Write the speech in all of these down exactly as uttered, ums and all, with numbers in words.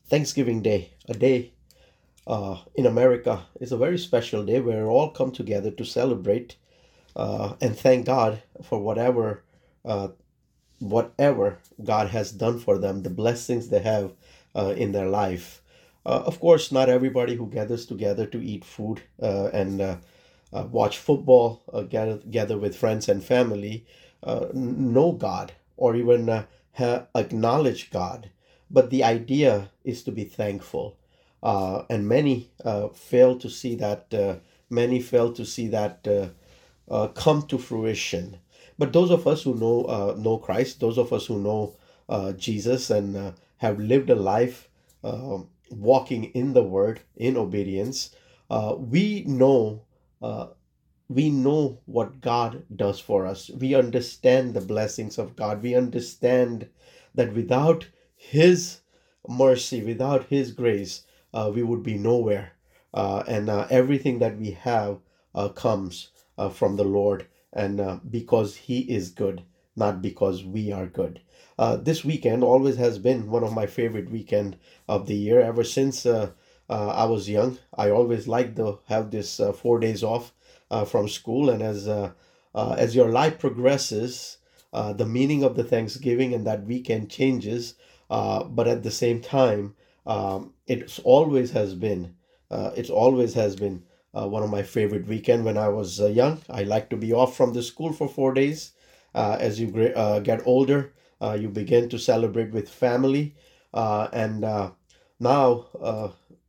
Thanksgiving Day, a day uh, in America, is a very special day where we all come together to celebrate uh, and thank God for whatever uh, whatever God has done for them, the blessings they have uh, in their life. Uh, of course, not everybody who gathers together to eat food uh, and uh, uh, watch football, uh, gather, gather with friends and family, uh, know God or even uh, ha- acknowledge God. But the idea is to be thankful. Uh, and many uh, fail to see that, uh, many fail to see that uh, uh, come to fruition. But those of us who know uh, know Christ, those of us who know uh, Jesus and uh, have lived a life uh, walking in the Word in obedience, uh, we know uh, we know what God does for us. We understand the blessings of God. We understand that without His mercy, without His grace, uh, we would be nowhere. Uh, and uh, everything that we have uh, comes uh, from the Lord, and uh, because He is good, not because we are good. Uh, this weekend always has been one of my favorite weekend of the year. Ever since uh, uh, I was young, I always liked to have this uh, four days off uh, from school. And as uh, uh, as your life progresses, uh, the meaning of the Thanksgiving and that weekend changes. Uh, but at the same time, um, it's always has been uh, it's always has been uh, one of my favorite weekend. When I was uh, young, I liked to be off from the school for four days. Uh, as you gra- uh, get older, uh, you begin to celebrate with family, uh, and uh, now uh,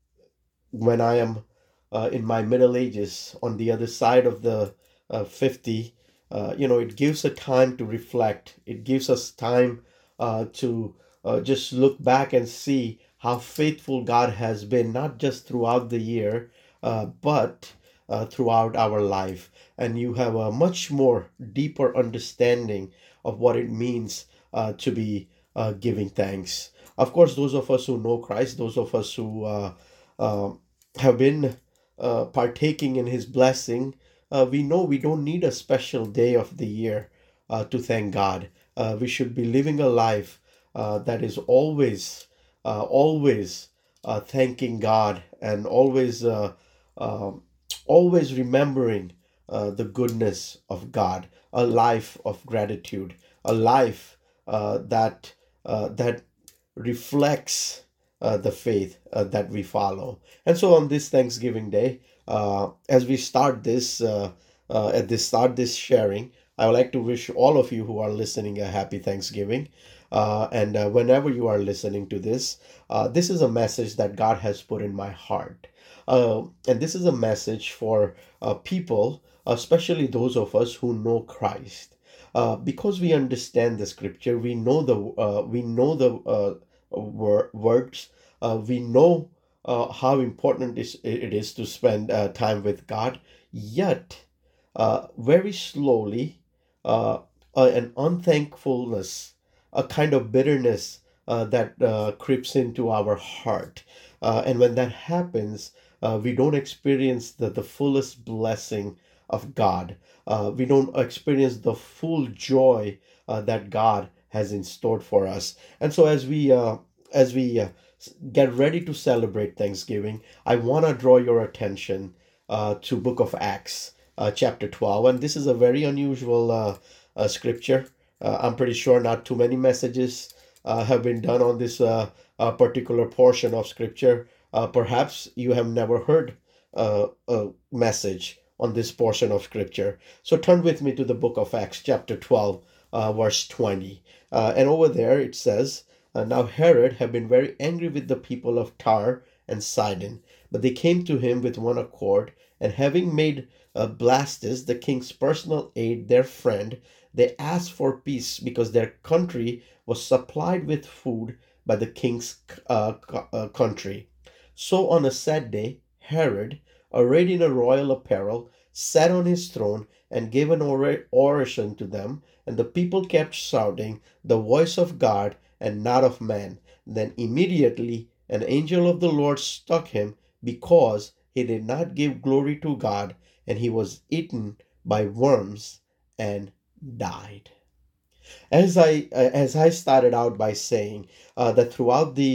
when I am uh, in my middle ages, on the other side of the uh, fifty, uh, you know, it gives a time to reflect. It gives us time uh, to uh, just look back and see how faithful God has been, not just throughout the year, uh, but uh, throughout our life. And you have a much more deeper understanding of what it means uh, to be uh, giving thanks. Of course, those of us who know Christ, those of us who uh, uh, have been uh, partaking in his blessing, uh, we know we don't need a special day of the year uh, to thank God. Uh, we should be living a life uh, that is always, uh, always uh, thanking God, and always, uh, uh, always remembering uh, the goodness of God. A life of gratitude, a life uh, that uh, that reflects uh, the faith uh, that we follow. And so on this Thanksgiving Day, uh, as we start this, uh, uh, at this start this sharing, I would like to wish all of you who are listening a happy Thanksgiving. Uh, and uh, whenever you are listening to this, uh, this is a message that God has put in my heart. Uh, and this is a message for uh, people, especially those of us who know Christ. Uh, because we understand the scripture, we know the uh, we know the uh, wor- words, uh, we know uh, how important is, it is to spend uh, time with God. Yet, uh, very slowly, uh, uh, an unthankfulness, a kind of bitterness uh, that uh, creeps into our heart. Uh, and when that happens, uh, we don't experience the, the fullest blessing of God. Uh, we don't experience the full joy uh, that God has in store for us. And so, as we uh, as we uh, get ready to celebrate Thanksgiving, I want to draw your attention uh, to Book of Acts, uh, chapter twelve. And this is a very unusual uh, uh, scripture. Uh, I'm pretty sure not too many messages uh, have been done on this uh, uh, particular portion of scripture. Uh, perhaps you have never heard uh, a message on this portion of scripture. So turn with me to the book of Acts, chapter twelve, uh, verse twenty. Uh, and over there it says, uh, Now Herod had been very angry with the people of Tyre and Sidon, but they came to him with one accord, and having made uh, Blastus, the king's personal aide, their friend, they asked for peace because their country was supplied with food by the king's uh, uh, country. So on a sad day, Herod, arrayed in a royal apparel, sat on his throne and gave an oration to them, and the people kept shouting, "The voice of God and not of man." Then immediately an angel of the Lord struck him because he did not give glory to God, and he was eaten by worms and died. As I as I started out by saying uh, that throughout the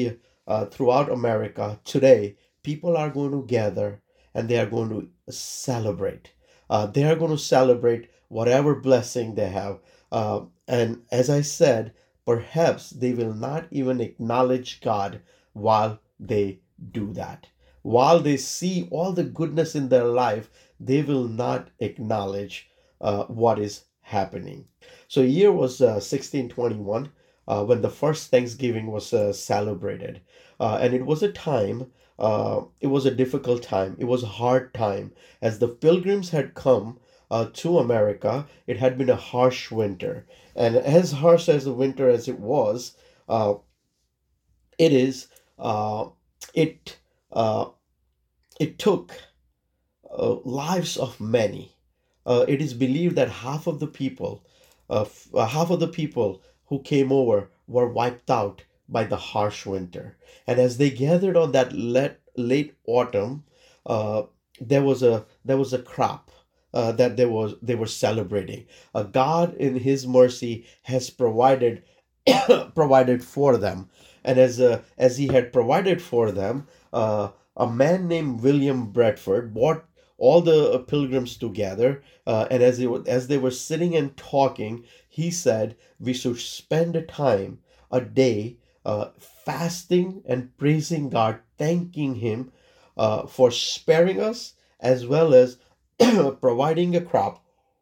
uh, throughout America today, people are going to gather and they are going to celebrate. Uh, they are going to celebrate whatever blessing they have. Uh, and as I said, perhaps they will not even acknowledge God while they do that. While they see all the goodness in their life, they will not acknowledge uh, what is happening. So, year was uh, sixteen twenty-one uh, when the first Thanksgiving was uh, celebrated. Uh, and it was a time, uh, it was a difficult time. It was a hard time. As the pilgrims had come uh, to America, it had been a harsh winter. And as harsh as a winter as it was, uh, it is, uh, it, uh, it took uh, lives of many. Uh, it is believed that half of the people, uh, f- uh, half of the people who came over were wiped out by the harsh winter. And as they gathered on that late, late autumn, uh, there was a there was a crop uh, that there was they were celebrating. Uh, God, in His mercy, has provided provided for them, and as uh, as He had provided for them, uh, a man named William Bradford bought all the uh, pilgrims together, uh, and as they were, as they were sitting and talking, he said we should spend a time, a day, uh, fasting and praising God, thanking Him uh, for sparing us as well as providing a crop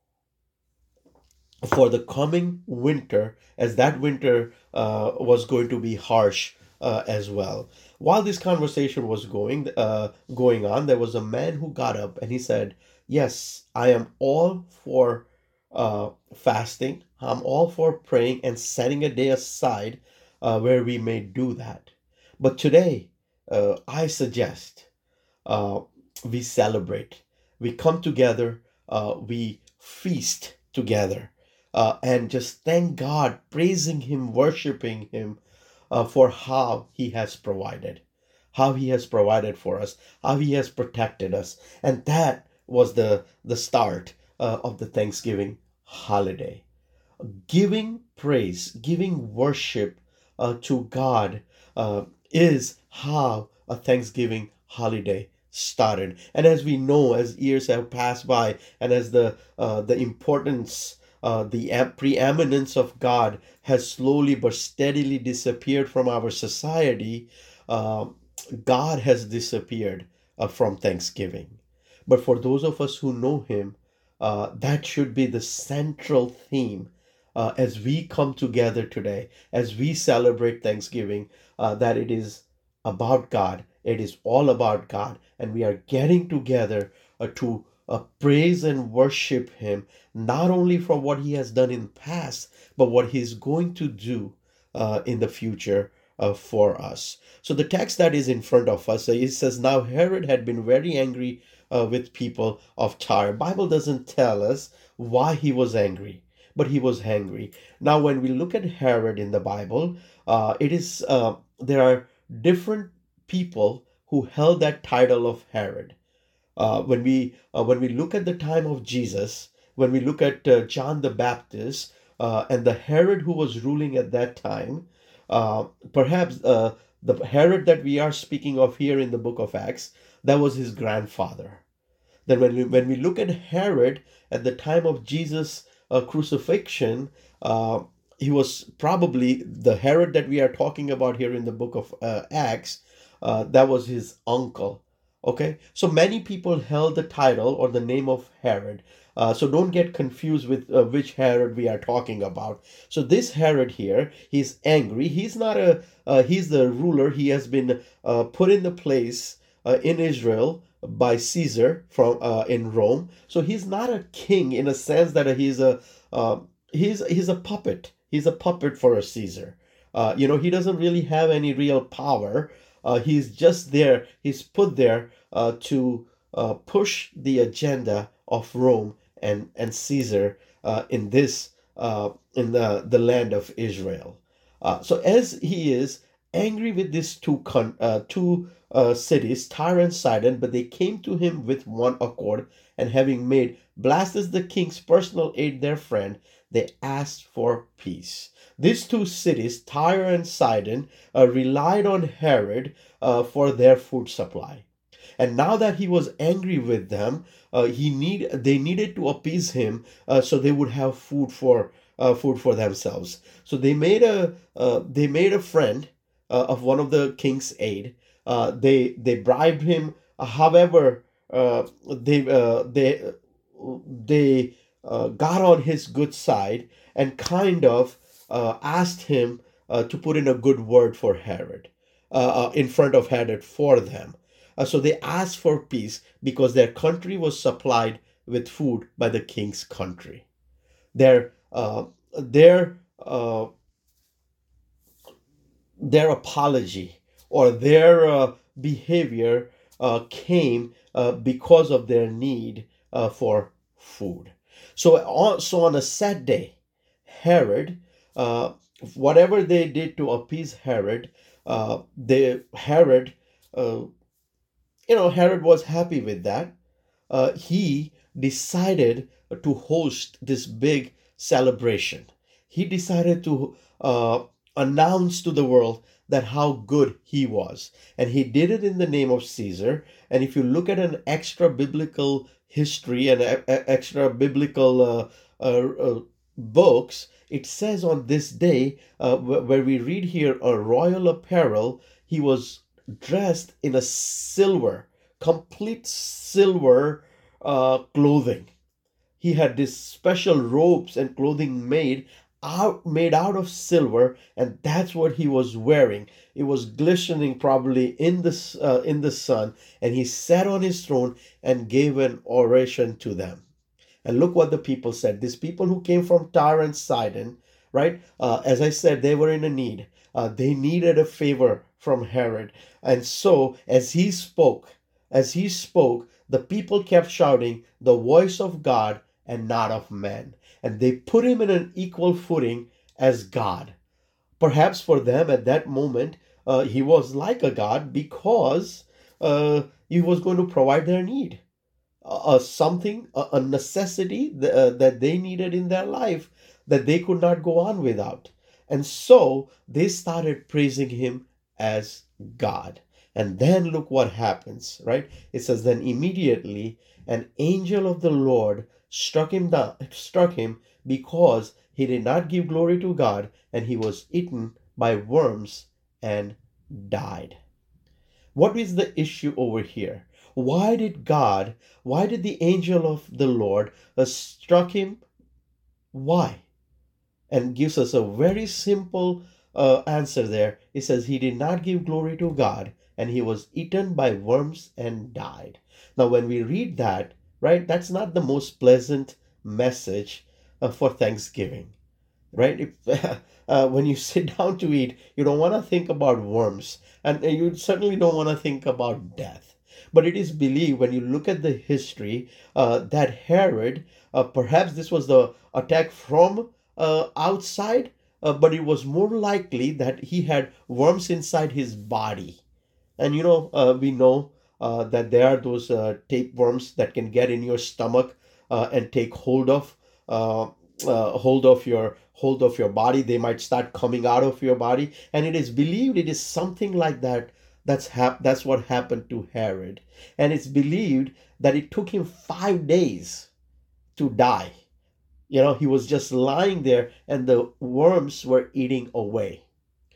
for the coming winter, as that winter uh, was going to be harsh uh, as well. While this conversation was going uh, going on, there was a man who got up and he said, "Yes, I am all for uh, fasting. I'm all for praying and setting a day aside uh, where we may do that. But today, uh, I suggest uh, we celebrate, we come together, uh, we feast together, uh, and just thank God, praising Him, worshiping Him uh, for how He has provided, how He has provided for us, how He has protected us. And that was the, the start uh, of the Thanksgiving holiday. Giving praise, giving worship uh, to God uh, is how a Thanksgiving holiday started. And as we know, as years have passed by, and as the uh, the importance, uh, the am- preeminence of God has slowly but steadily disappeared from our society, uh, God has disappeared uh, from Thanksgiving. But for those of us who know Him, uh, that should be the central theme uh, as we come together today, as we celebrate Thanksgiving, uh, that it is about God. It is all about God. And we are getting together uh, to uh, praise and worship Him, not only for what He has done in the past, but what He's going to do uh, in the future uh, for us. So the text that is in front of us, uh, it says, now Herod had been very angry uh, with people of Tyre. Bible doesn't tell us why he was angry, but he was angry. Now, when we look at Herod in the Bible, uh, it is uh, there are different people who held that title of Herod. Uh, when we uh, when we look at the time of Jesus, when we look at uh, John the Baptist uh, and the Herod who was ruling at that time, uh, perhaps uh, the Herod that we are speaking of here in the book of Acts, that was his grandfather. Then when we when we look at Herod at the time of Jesus' uh, crucifixion, uh, he was probably the Herod that we are talking about here in the book of uh, Acts. Uh, that was his uncle. Okay, so many people held the title or the name of Herod. Uh, so don't get confused with uh, which Herod we are talking about. So this Herod here, he's angry. He's not a uh, he's the ruler. He has been uh, put in the place uh, in Israel by Caesar from uh, in Rome. So he's not a king in a sense that he's a uh, he's he's a puppet. He's a puppet for a Caesar. Uh, you know, he doesn't really have any real power. Uh, he's just there. He's put there uh, to uh, push the agenda of Rome and and Caesar uh, in this uh, in the the land of Israel. Uh, so as he is angry with these two con- uh, two uh, cities, Tyre and Sidon, but they came to him with one accord, and having made Blastus the king's personal aide their friend, they asked for peace. These two cities, Tyre and Sidon, uh, relied on Herod uh, for their food supply. And now that he was angry with them, uh, he need they needed to appease him uh, so they would have food for uh, food for themselves. So they made a uh, they made a friend uh, of one of the king's aide. Uh, they they bribed him. Uh, however, uh, they uh, they they uh, got on his good side and kind of uh, asked him uh, to put in a good word for Herod, uh, uh, in front of Herod for them. Uh, so they asked for peace because their country was supplied with food by the king's country. Their uh, their uh, their apology or their uh, behavior uh, came uh, because of their need uh, for food. So on, so on a sad day, Herod, uh, whatever they did to appease Herod, uh, they Herod, uh, you know, Herod was happy with that. Uh, he decided to host this big celebration. He decided to uh, announce to the world that how good he was. And he did it in the name of Caesar. And if you look at an extra biblical history and a, a- extra biblical uh, uh, uh, books, it says on this day, uh, wh- where we read here, a royal apparel, he was dressed in a silver, complete silver uh, clothing. He had these special robes and clothing made out made out of silver, and that's what he was wearing. It was glistening probably in the s- uh, in the sun, and he sat on his throne and gave an oration to them. And look what the people said. These people who came from Tyre and Sidon, right? Uh, as I said, they were in a need. Uh, they needed a favor from Herod. And so, as he spoke, as he spoke, the people kept shouting, the voice of God and not of man. And they put him in an equal footing as God. Perhaps for them at that moment, uh, he was like a God because uh, he was going to provide their need, uh, something, a, a necessity th- uh, that they needed in their life that they could not go on without. And so they started praising him as God. And then look what happens, right? It says, then immediately an angel of the Lord struck him down, struck him because he did not give glory to God, and he was eaten by worms and died. What is the issue over here? Why did God, why did the angel of the Lord uh, struck him? Why? And gives us a very simple uh, answer there. It says he did not give glory to God and he was eaten by worms and died. Now, when we read that, right, that's not the most pleasant message uh, for Thanksgiving, right? If, uh, when you sit down to eat, you don't want to think about worms, and you certainly don't want to think about death. But it is believed, when you look at the history, uh, that Herod, uh, perhaps this was the attack from uh, outside, uh, but it was more likely that he had worms inside his body. And you know, uh, we know uh, that there are those uh, tapeworms that can get in your stomach uh, and take hold of uh, uh, hold of your hold of your body. They might start coming out of your body, and it is believed it is something like that. That's hap- That's what happened to Herod, and it's believed that it took him five days to die. You know, he was just lying there, and the worms were eating away.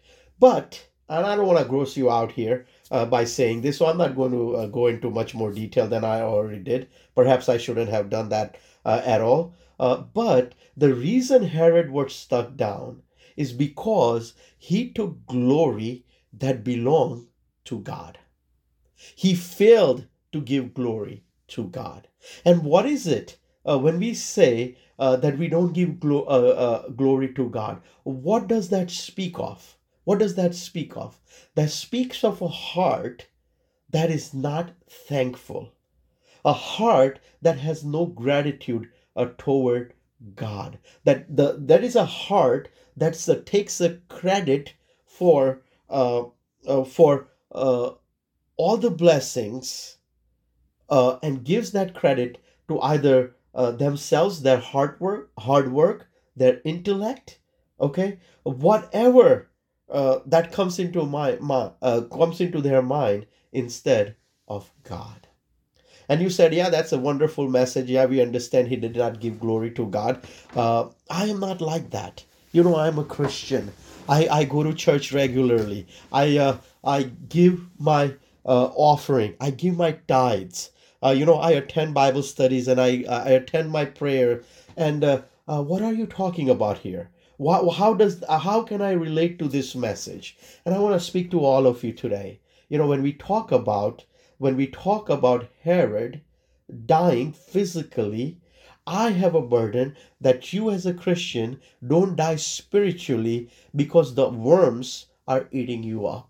But, and I don't want to gross you out here uh, by saying this, so I'm not going to uh, go into much more detail than I already did. Perhaps I shouldn't have done that uh, at all. Uh, but the reason Herod was stuck down is because he took glory that belonged to God. He failed to give glory to God. And what is it uh, when we say uh, that we don't give glo- uh, uh, glory to God? What does that speak of? What does that speak of? That speaks of a heart that is not thankful, a heart that has no gratitude uh, toward God. That the that is a heart that uh, takes a credit for uh, uh, for uh, all the blessings uh, and gives that credit to either uh, themselves, their hard work, hard work, their intellect, okay, whatever uh, that comes into my, my uh, comes into their mind instead of God. And you said, yeah, that's a wonderful message. Yeah, we understand he did not give glory to God. Uh, I am not like that. You know, I'm a Christian. I, I go to church regularly. I uh, I give my uh, offering. I give my tithes. Uh, you know, I attend Bible studies and I I attend my prayer. And uh, uh, what are you talking about here? Why, how does uh, how can I relate to this message? And I want to speak to all of you today. You know, when we talk about when we talk about Herod dying physically, I have a burden that you as a Christian don't die spiritually because the worms are eating you up.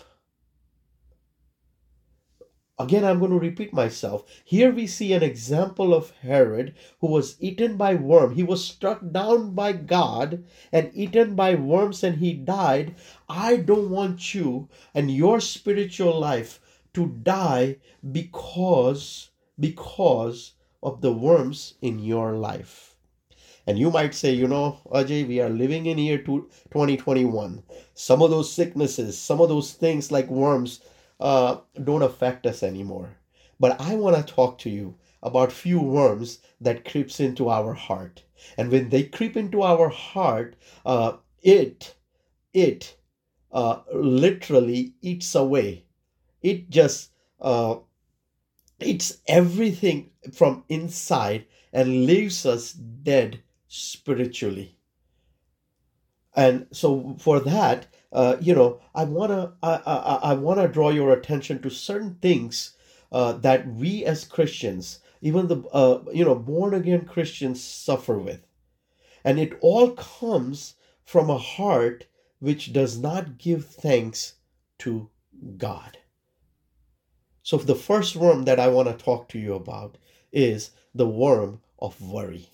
Again, I'm going to repeat myself. Here we see an example of Herod who was eaten by worm. He was struck down by God and eaten by worms and he died. I don't want you and your spiritual life to die because because of the worms in your life. And you might say, you know, Ajay, we are living in year twenty twenty-one. Some of those sicknesses, some of those things like worms uh, don't affect us anymore. But I want to talk to you about few worms that creeps into our heart. And when they creep into our heart, uh, it, it uh, literally eats away. It just uh, eats everything from inside and leaves us dead spiritually. And so for that, uh, you know, I wanna I I, I wanna draw your attention to certain things uh, that we as Christians, even the uh, you know born again Christians, suffer with, and it all comes from a heart which does not give thanks to God. So the first worm that I want to talk to you about is the worm of worry.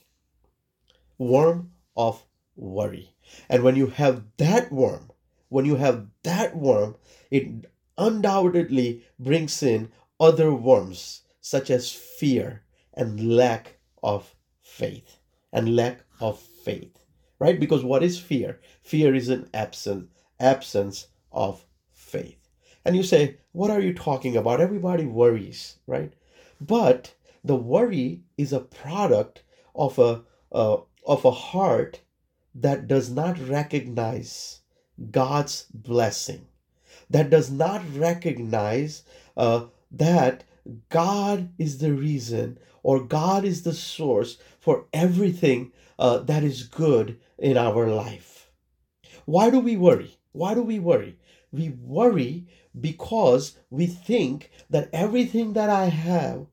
Worm of worry. And when you have that worm, when you have that worm, it undoubtedly brings in other worms such as fear and lack of faith. And lack of faith. Right? Because what is fear? Fear is an absence absence of faith. And you say, what are you talking about? Everybody worries, right? But the worry is a product of a, a of a heart that does not recognize God's blessing, that does not recognize uh, that God is the reason or God is the source for everything uh, that is good in our life. Why do we worry? Why do we worry? We worry because we think that everything that I have,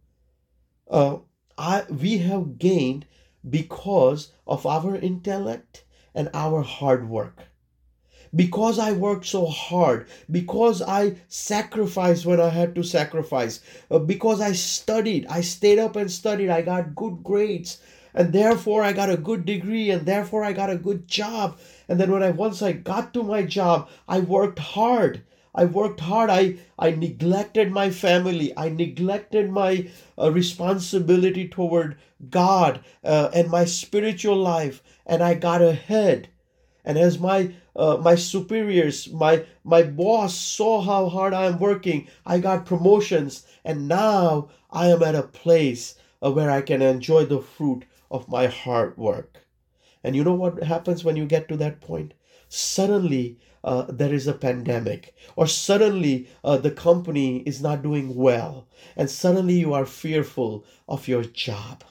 uh, I we have gained because of our intellect and our hard work. Because I worked so hard, because I sacrificed when I had to sacrifice, uh, because I studied, I stayed up and studied, I got good grades, and therefore I got a good degree, and therefore I got a good job. And then when I once I got to my job, I worked hard. I worked hard. I, I neglected my family. I neglected my uh, responsibility toward God uh, and my spiritual life, and I got ahead. And as my uh, my superiors, my my boss saw how hard I am working, I got promotions, and now I am at a place uh, where I can enjoy the fruit of my hard work. And you know what happens when you get to that point? Suddenly, uh, there is a pandemic, or suddenly uh, the company is not doing well, and suddenly you are fearful of your job.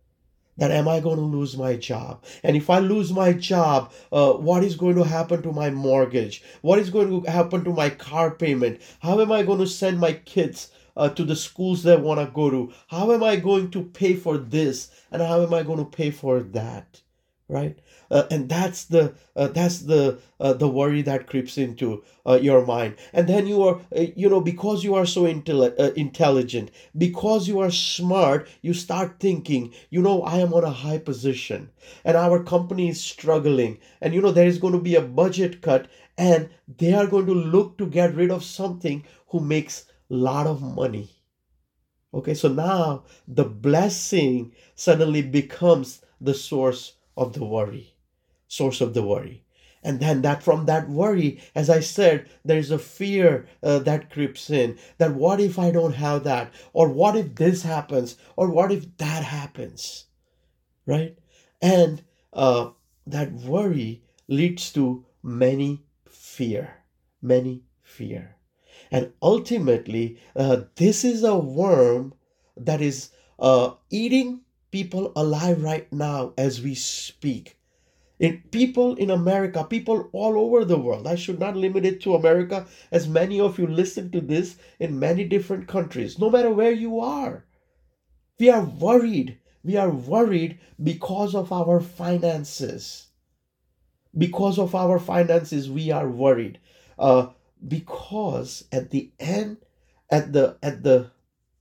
That am I going to lose my job? And if I lose my job, uh, what is going to happen to my mortgage? What is going to happen to my car payment? How am I going to send my kids uh, to the schools they want to go to? How am I going to pay for this? And how am I going to pay for that? Right? Uh, and that's the uh, that's the uh, the worry that creeps into uh, your mind. And then you are uh, you know because you are so intelli- uh, intelligent, because you are smart, you start thinking, you know I am on a high position and our company is struggling, and you know there is going to be a budget cut, and they are going to look to get rid of something who makes a lot of money. Okay, so now the blessing suddenly becomes the source of the worry. source of the worry. And then that from that worry, as I said, there's a fear uh, that creeps in, that what if I don't have that? Or what if this happens? Or what if that happens? Right? And uh, that worry leads to many fear, many fear. And ultimately, uh, this is a worm that is uh, eating people alive right now as we speak. In people in America, people all over the world. I should not limit it to America, as many of you listen to this in many different countries, no matter where you are. We are worried. We are worried because of our finances. Because of our finances, we are worried. Uh, because at the end, at the at the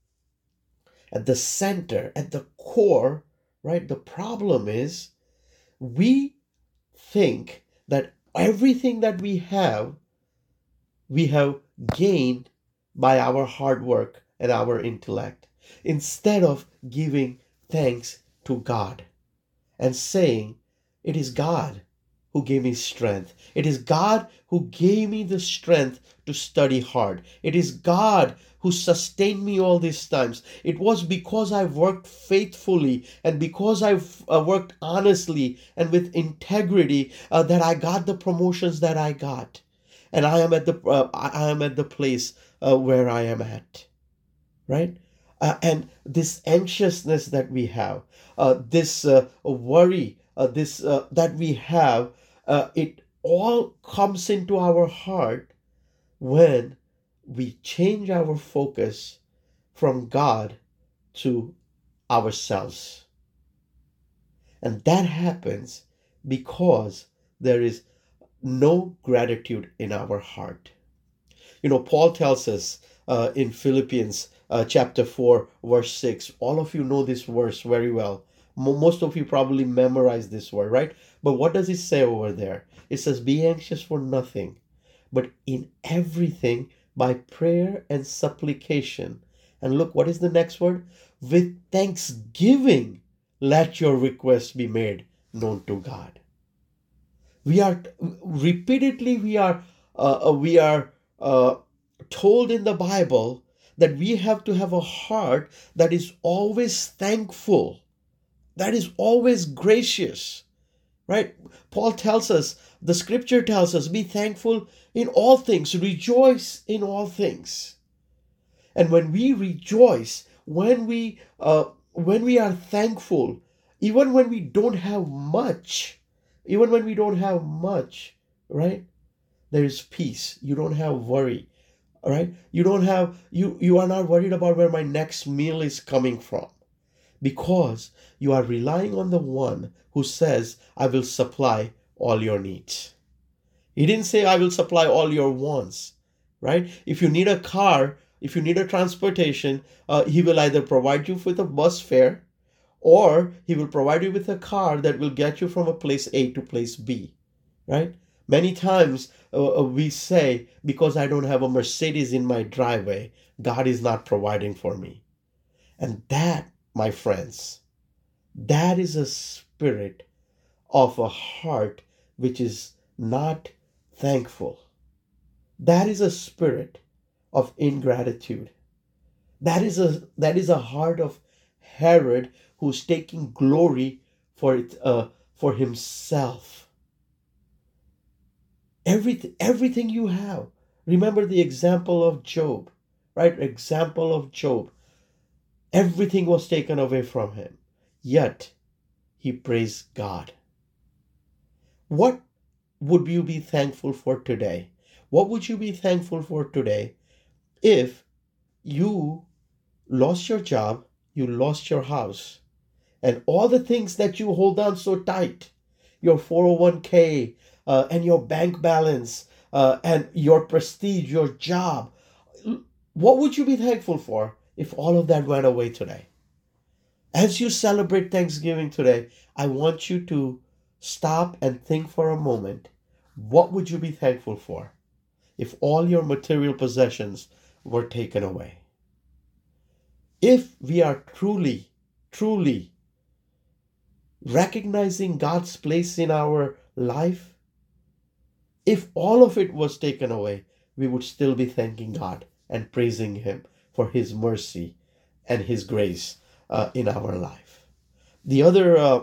at the center, at the core, right? The problem is we think that everything that we have, we have gained by our hard work and our intellect, instead of giving thanks to God and saying, it is God who gave me strength. It is God who gave me the strength to study hard. It is God who sustained me all these times. It was because I worked faithfully and because I uh, worked honestly and with integrity uh, that I got the promotions that I got. And I am at the uh, I am at the place uh, where I am at, right? Uh, and this anxiousness that we have, uh, this uh, worry, uh, this uh, that we have, uh, it all comes into our heart when we change our focus from God to ourselves. And that happens because there is no gratitude in our heart. You know, Paul tells us uh, in Philippians uh, chapter four, verse six. All of you know this verse very well. Mo- Most of you probably memorize this word, right? But what does it say over there? It says, be anxious for nothing, but in everything by prayer and supplication. And look, what is the next word? With thanksgiving, let your requests be made known to God. We are repeatedly, we are, uh, uh, we are uh, told in the Bible that we have to have a heart that is always thankful, that is always gracious, right? Paul tells us, the scripture tells us, be thankful in all things, rejoice in all things. And when we rejoice, when we uh, when we are thankful, even when we don't have much, even when we don't have much, right? There is peace. You don't have worry, all right? You don't have you you are not worried about where my next meal is coming from, because you are relying on the one who says, I will supply all your needs. He didn't say, I will supply all your wants, right? If you need a car, if you need a transportation, uh, he will either provide you with a bus fare, or he will provide you with a car that will get you from a place A to place B, right? Many times uh, uh, we say, because I don't have a Mercedes in my driveway, God is not providing for me. And that, my friends, that is a spirit of a heart which is not thankful. That is a spirit of ingratitude. That is a that is a heart of Herod, who's taking glory for it uh, for himself. Everything everything you have. Remember the example of Job, right? Example of Job. Everything was taken away from him, yet he praised God. What would you be thankful for today? What would you be thankful for today if you lost your job, you lost your house, and all the things that you hold on so tight, your four oh one k uh, and your bank balance uh, and your prestige, your job? What would you be thankful for if all of that went away today? As you celebrate Thanksgiving today, I want you to stop and think for a moment. What would you be thankful for if all your material possessions were taken away? If we are truly, truly recognizing God's place in our life, if all of it was taken away, we would still be thanking God and praising Him for His mercy and His grace uh, in our life. The other, uh,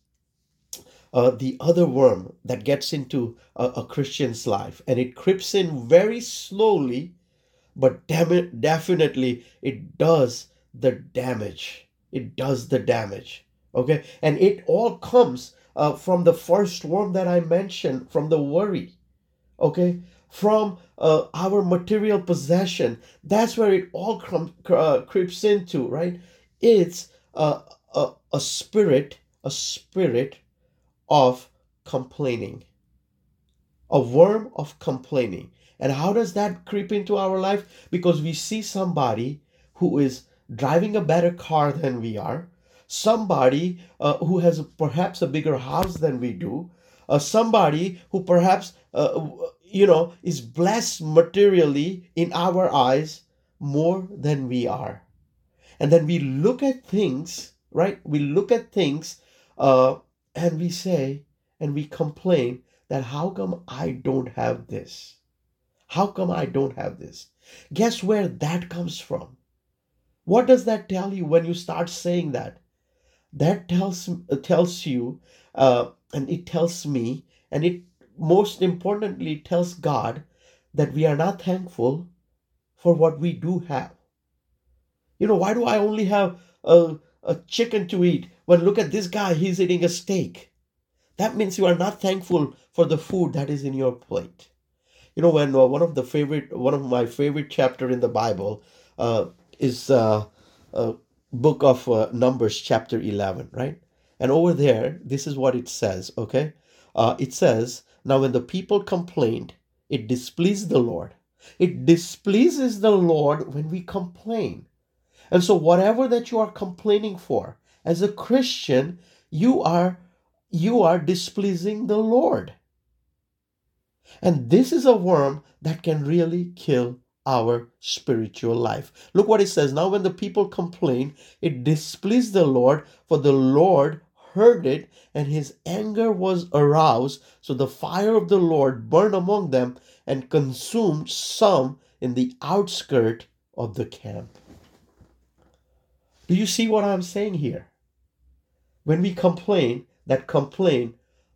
uh, the other worm that gets into a, a Christian's life, and it creeps in very slowly, but damn it, definitely it does the damage. It does the damage. Okay, and it all comes uh, from the first worm that I mentioned, from the worry. Okay, from uh, our material possession. That's where it all crum- uh, creeps into, right? It's uh, a, a spirit, a spirit of complaining, a worm of complaining. And how does that creep into our life? Because we see somebody who is driving a better car than we are, somebody uh, who has perhaps a bigger house than we do, uh, somebody who perhaps, uh, you know, is blessed materially in our eyes more than we are. And then we look at things, right? We look at things uh, and we say, and we complain that how come I don't have this? How come I don't have this? Guess where that comes from? What does that tell you when you start saying that? That tells uh, tells you, uh, and it tells me, and it most importantly tells God that we are not thankful for what we do have. You know, why do I only have a, a chicken to eat when look at this guy, he's eating a steak? That means you are not thankful for the food that is in your plate. You know, when uh, one of the favorite, one of my favorite chapter in the Bible uh, is uh, uh, book of uh, Numbers, chapter eleven, right? And over there, this is what it says, okay? Uh, it says, now when the people complained, it displeased the Lord. It displeases the Lord when we complain. And so whatever that you are complaining for, as a Christian, you are you are displeasing the Lord. And this is a worm that can really kill our spiritual life. Look what it says. Now, when the people complained, it displeased the Lord, for the Lord heard it, and his anger was aroused. So the fire of the Lord burned among them and consumed some in the outskirt of the camp. Do you see what I'm saying here? When we complain, that complain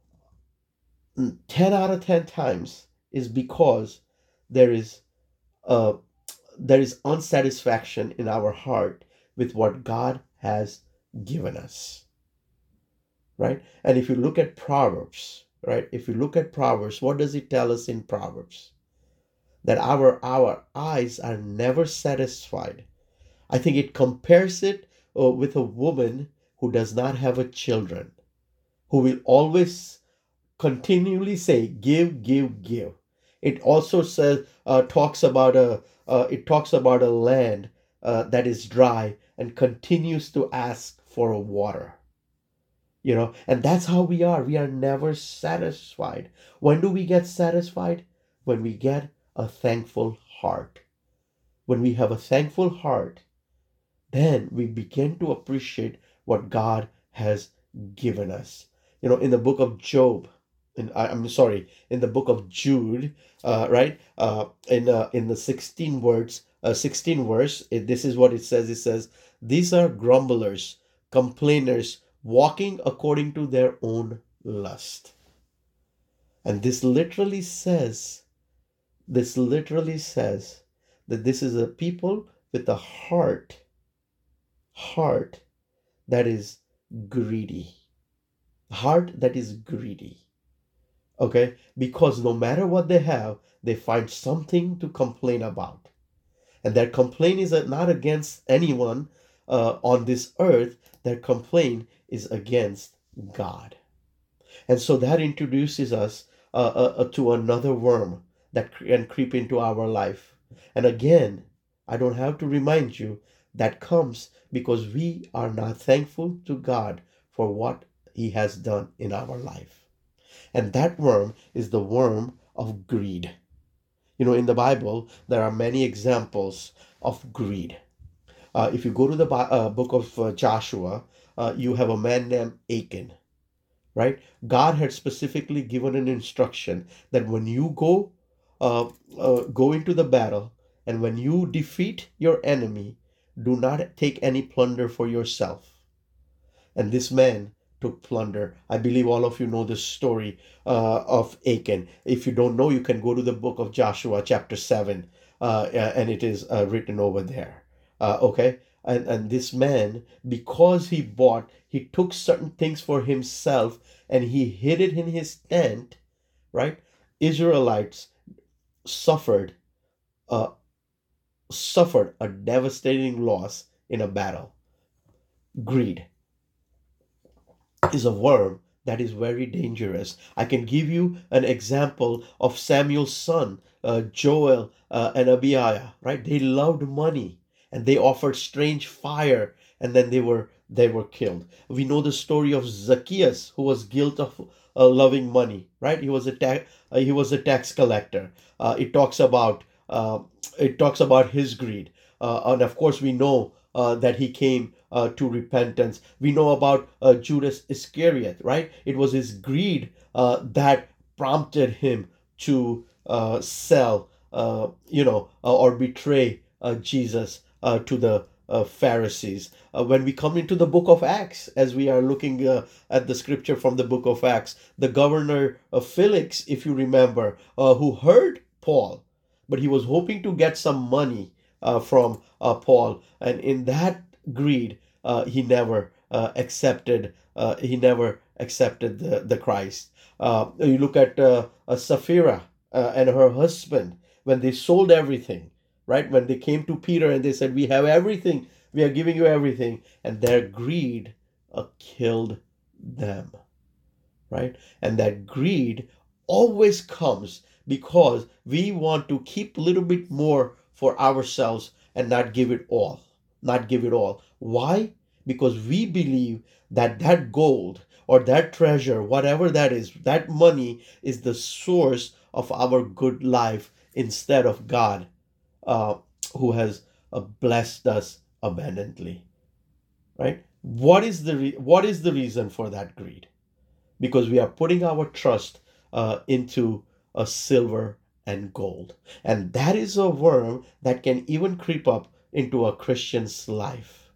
ten out of ten times is because there is uh, there is unsatisfaction in our heart with what God has given us, right? And if you look at Proverbs, right? If you look at Proverbs, what does it tell us in Proverbs? That our our eyes are never satisfied. I think it compares it uh, with a woman who does not have a children, who will always continually say, give, give, give. It also says, uh, talks about a, uh, it talks about a land uh, that is dry and continues to ask for a water. You know, and that's how we are. We are never satisfied. When do we get satisfied? When we get a thankful heart. When we have a thankful heart, then we begin to appreciate what God has given us. You know, in the book of Job, in, I, I'm sorry, in the book of Jude, uh, right? Uh, in uh, in the sixteen words, uh, sixteen verse, it, this is what it says. It says, "These are grumblers, complainers, walking according to their own lust." And this literally says, this literally says that this is a people with a heart, heart that is greedy, heart that is greedy. Okay, because no matter what they have, they find something to complain about, and their complaint is not against anyone uh, on this earth. Their complaint is against God. And so that introduces us uh, uh, uh, to another worm that can creep into our life. And again, I don't have to remind you, that comes because we are not thankful to God for what He has done in our life. And that worm is the worm of greed. You know, in the Bible, there are many examples of greed. Uh, if you go to the uh, book of uh, Joshua, uh, you have a man named Achan. right? God had specifically given an instruction that when you go uh, uh, go into the battle and when you defeat your enemy, do not take any plunder for yourself. And this man took plunder. I believe all of you know the story uh, of Achan. If you don't know, you can go to the book of Joshua, chapter seven, uh, and it is uh, written over there. Uh, okay? And, and this man, because he bought, he took certain things for himself and he hid it in his tent, right? Israelites suffered uh, suffered a devastating loss in a battle. Greed is a worm that is very dangerous. I can give you an example of Samuel's son, uh, Joel uh, and Abiah, right? They loved money and they offered strange fire and then they were they were killed. We know the story of Zacchaeus who was guilty of uh, loving money, right? He was a ta- uh, he was a tax collector. Uh, it talks about uh, it talks about his greed. Uh, and of course we know uh, that he came uh, to repentance. We know about uh, Judas Iscariot, right? It was his greed uh, that prompted him to uh, sell, uh, you know, uh, or betray uh, Jesus uh, to the uh, Pharisees. Uh, when we come into the book of Acts, as we are looking uh, at the scripture from the book of Acts, the governor of Felix, if you remember, uh, who heard Paul, but he was hoping to get some money uh, from uh, Paul, and in that greed, uh, he never uh, accepted. Uh, he never accepted the the Christ. Uh, you look at uh, uh, Sapphira uh, and her husband when they sold everything, right? When they came to Peter and they said, "We have everything. We are giving you everything," and their greed uh, killed them, right? And that greed always comes because we want to keep a little bit more for ourselves and not give it all. Not give it all. Why? Because we believe that that gold or that treasure, whatever that is, that money is the source of our good life instead of God, uh, who has uh, blessed us abundantly, right? What is the re- what is the reason for that greed? Because we are putting our trust uh, into a silver and gold. And that is a worm that can even creep up into a Christian's life.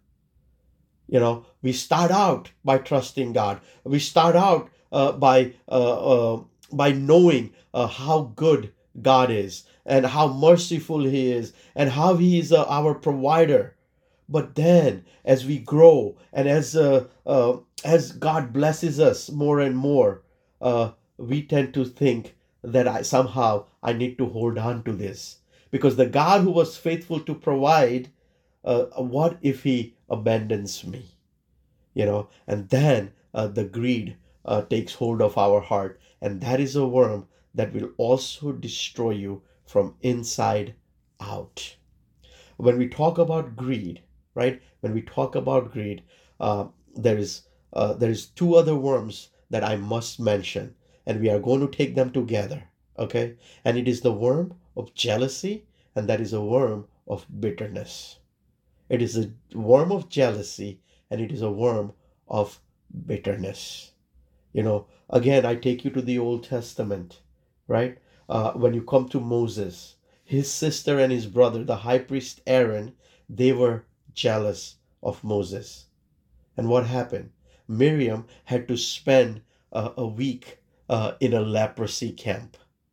You know, we start out by trusting God. We start out uh, by uh, uh, by knowing uh, how good God is and how merciful He is and how He is uh, our provider. But then, as we grow and as uh, uh, as God blesses us more and more, uh, we tend to think that I somehow I need to hold on to this because the God who was faithful to provide, uh, what if He abandons me? You know, and then uh, the greed uh, takes hold of our heart, and that is a worm that will also destroy you from inside out. When we talk about greed, right? When we talk about greed, uh, there is uh, there is two other worms that I must mention, and we are going to take them together, okay? And it is the worm of jealousy, and that is a worm of bitterness. It is a worm of jealousy, and it is a worm of bitterness. You know, again, I take you to the Old Testament, right? Uh, when you come to Moses, his sister and his brother, the high priest Aaron, they were jealous of Moses. And what happened? Miriam had to spend uh, a week uh, in a leprosy camp,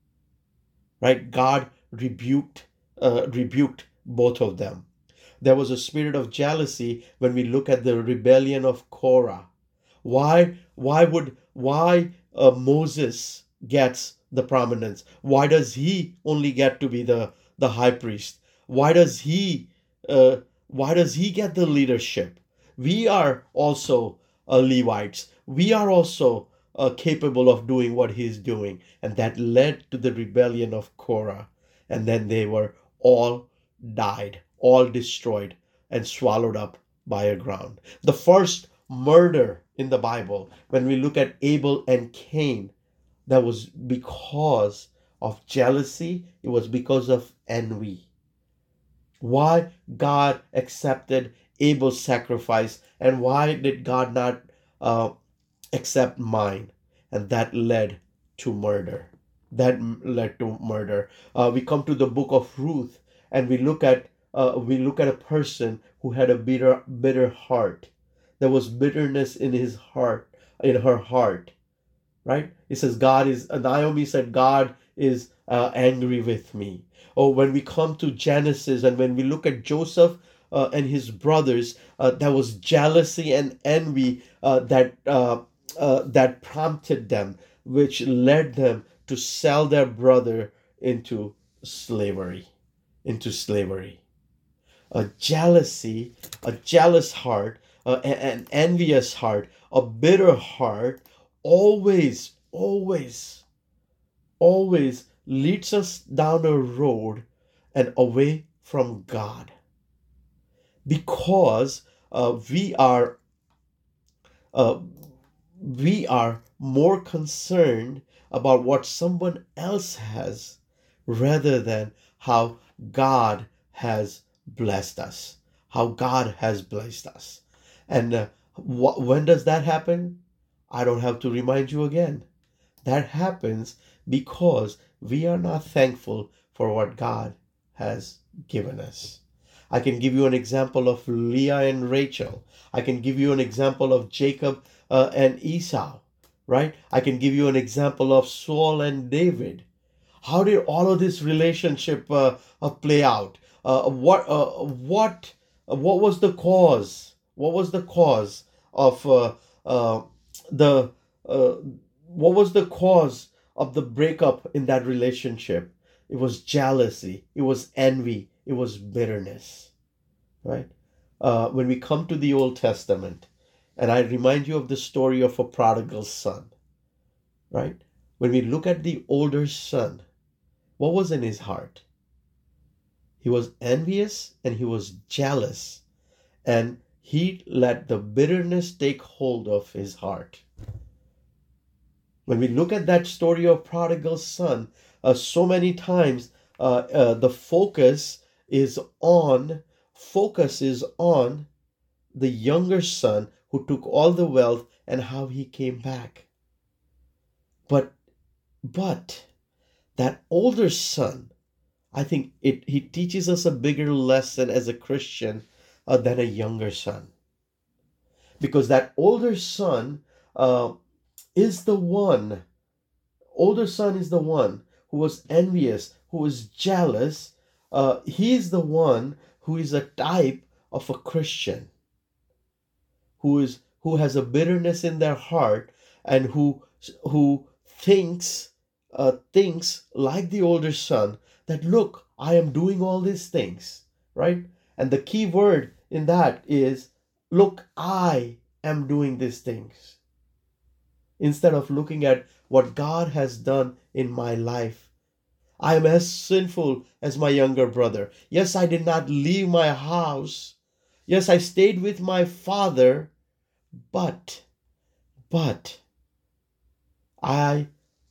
right? God rebuked uh, rebuked both of them. There was a spirit of jealousy when we look at the rebellion of Korah. Why why would why uh, Moses gets the prominence? Why does he only get to be the the high priest? Why does he uh, why does he get the leadership? We are also uh, Levites. We are also uh, capable of doing what he's doing, and that led to the rebellion of Korah. And then they were all died, all destroyed, and swallowed up by a ground. The first murder in the Bible, when we look at Abel and Cain, that was because of jealousy, it was because of envy. Why God accepted Abel's sacrifice and why did God not uh, accept mine? and that led to murder. That m- led to murder. Uh, we come to the book of Ruth, and we look at uh, we look at a person who had a bitter bitter heart. There was bitterness in his heart, in her heart, right? It says God is, uh, Naomi said, God is uh, angry with me. Or when we come to Genesis and when we look at Joseph uh, and his brothers, uh, there was jealousy and envy uh, that uh, uh, that prompted them, which led them to sell their brother into slavery, into slavery. A jealousy, a jealous heart, uh, an envious heart, a bitter heart always, always, always leads us down a road and away from God, because uh, we are uh, we are more concerned about what someone else has rather than how God has blessed us, how God has blessed us. And uh, wh- when does that happen? I don't have to remind you again. That happens because we are not thankful for what God has given us. I can give you an example of Leah and Rachel. I can give you an example of Jacob uh, and Esau, right? I can give you an example of Saul and David. How did all of this relationship uh, uh, play out? Uh, what uh, what uh, what was the cause? What was the cause of uh, uh, the uh, what was the cause of the breakup in that relationship? It was jealousy. It was envy. It was bitterness, right? Uh, when we come to the Old Testament, and I remind you of the story of a prodigal son, right? When we look at the older son, what was in his heart? He was envious and he was jealous, and he let the bitterness take hold of his heart. When we look at that story of prodigal son, uh, so many times uh, uh, the focus is on focus is on the younger son who took all the wealth and how he came back. But but that older son, I think it he teaches us a bigger lesson as a Christian uh, than a younger son, because that older son uh, is the one older son is the one who was envious, who was jealous. Uh, he is the one who is a type of a Christian, who is who has a bitterness in their heart, and who who thinks uh, thinks like the older son, that look, I am doing all these things, right? And the key word in that is, look, I am doing these things, instead of looking at what God has done in my life. I am as sinful as my younger brother. Yes, I did not leave my house. Yes, I stayed with my father, but but I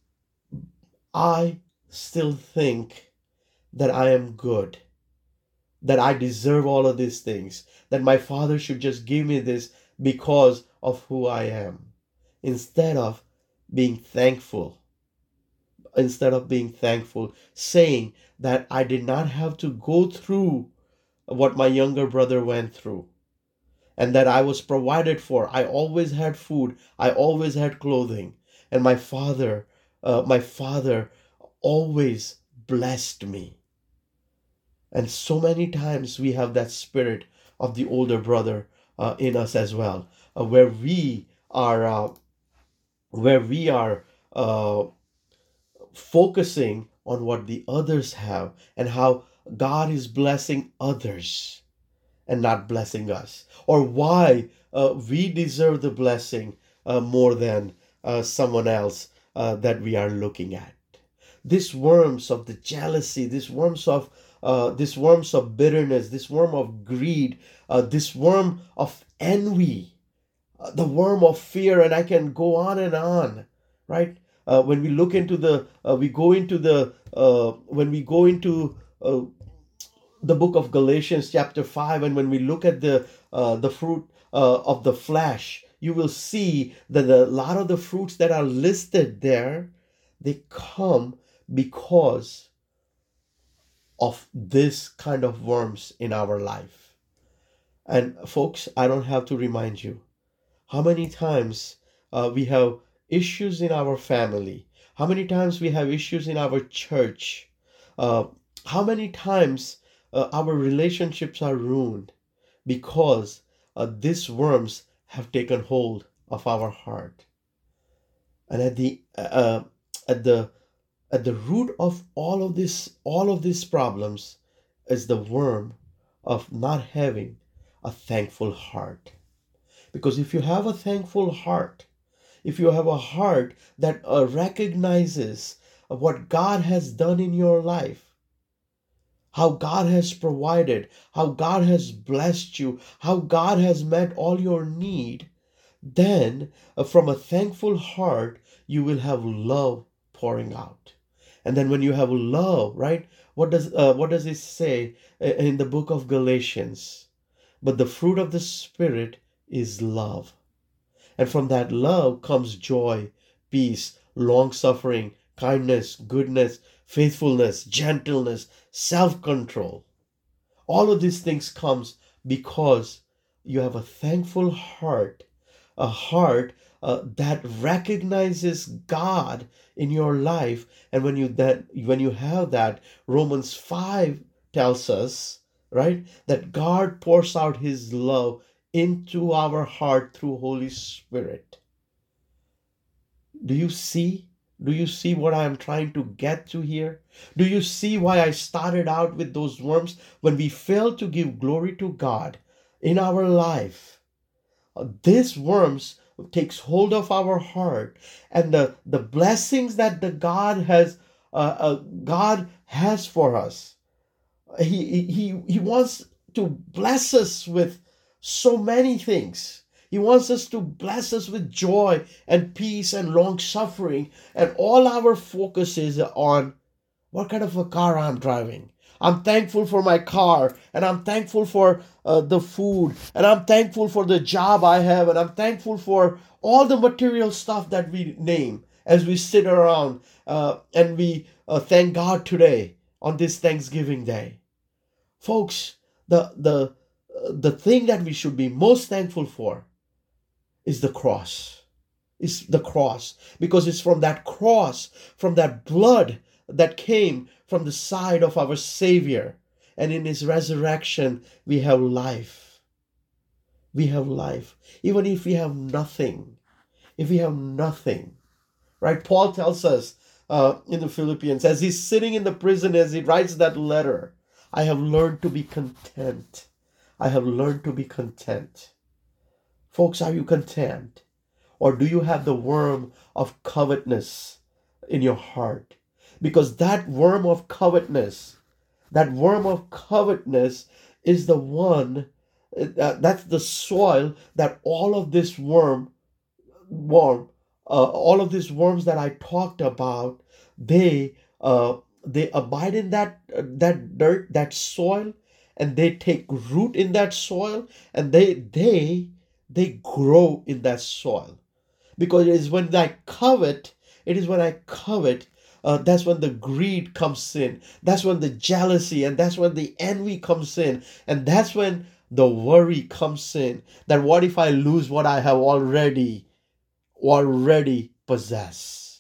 I still think that I am good, that I deserve all of these things, that my father should just give me this because of who I am, instead of being thankful, instead of being thankful, saying that I did not have to go through what my younger brother went through, and that I was provided for. I always had food, I always had clothing, and my father, uh, my father always blessed me. And so many times we have that spirit of the older brother uh, in us as well, uh, where we are, uh, where we are uh, focusing on what the others have and how God is blessing others and not blessing us, or why uh, we deserve the blessing uh, more than uh, someone else uh, that we are looking at. These worms of the jealousy, these worms of uh, this worms of bitterness, this worm of greed, uh, this worm of envy, uh, the worm of fear, and I can go on and on, right? Uh, when we look into the, uh, we go into the, uh, when we go into uh, the book of Galatians chapter five, and when we look at the uh, the fruit uh, of the flesh, you will see that a lot of the fruits that are listed there, they come because of this kind of worms in our life. And folks, I don't have to remind you how many times uh, we have issues in our family, how many times we have issues in our church, uh, how many times uh, our relationships are ruined because uh, these worms have taken hold of our heart. And at the uh, at the at the root of all of this all of these problems is the worm of not having a thankful heart. Because if you have a thankful heart, if you have a heart that uh, recognizes what God has done in your life, how God has provided, how God has blessed you, how God has met all your need, then uh, from a thankful heart, you will have love pouring out. And then when you have love, right? What does uh, what does it say uh, in the book of Galatians? But the fruit of the Spirit is love. And from that love comes joy, peace, long suffering, kindness, goodness, faithfulness, gentleness, self-control. All of these things comes because you have a thankful heart, a heart uh, that recognizes God in your life. And when you that when you have that, Romans five tells us, right, that God pours out his love into our heart through Holy Spirit. Do you see? Do you see what I am trying to get to here? Do you see why I started out with those worms? When we fail to give glory to God in our life, uh, these worms takes hold of our heart, and the, the blessings that the God has uh, uh, God has for us. He, he, he wants to bless us with so many things. He wants us to bless us with joy and peace and long suffering. And all our focus is on what kind of a car I'm driving. I'm thankful for my car, and I'm thankful for uh, the food, and I'm thankful for the job I have, and I'm thankful for all the material stuff that we name as we sit around uh, and we uh, thank God today on this Thanksgiving Day. Folks, the the uh, the thing that we should be most thankful for is the cross. Is the cross, because it's from that cross, from that blood that came from the side of our Savior, and in his resurrection we have life. We have life. Even if we have nothing, if we have nothing, right? Paul tells us uh, in the Philippians, as he's sitting in the prison, as he writes that letter, I have learned to be content. I have learned to be content. Folks, are you content? Or do you have the worm of covetousness in your heart? Because that worm of covetousness, that worm of covetousness is the one, uh, that's the soil that all of this worm, worm, uh, all of these worms that I talked about, they uh, they abide in that uh, that dirt, that soil, and they take root in that soil, and they they they grow in that soil. Because it is when I covet, it is when I covet, uh, that's when the greed comes in. That's when the jealousy, and that's when the envy comes in. And that's when the worry comes in. That what if I lose what I have already, already possess?